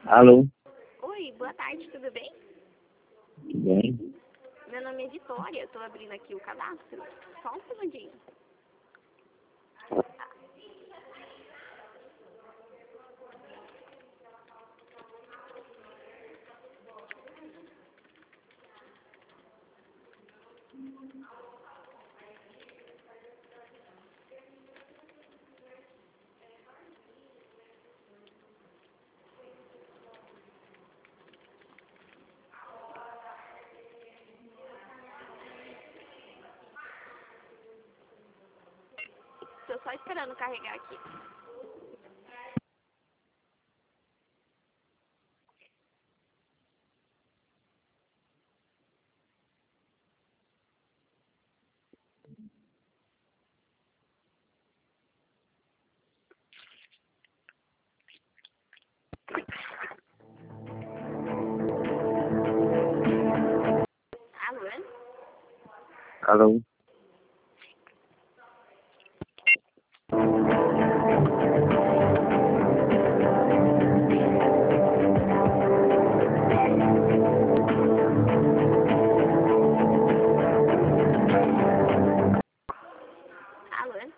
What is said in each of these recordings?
Alô, Oi, boa tarde, tudo bem? tudo bem? Meu nome é Vitória, eu tô abrindo aqui o cadastro. Só um segundinho. Tô só esperando carregar aqui. Alô? Alô, Alô?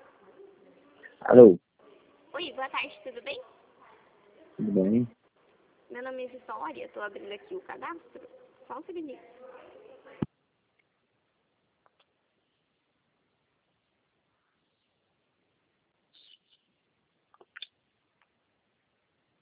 alô, Oi, boa tarde, tudo bem? tudo bem? Meu nome é Vitória, tô abrindo aqui o cadastro. Só um segundinho.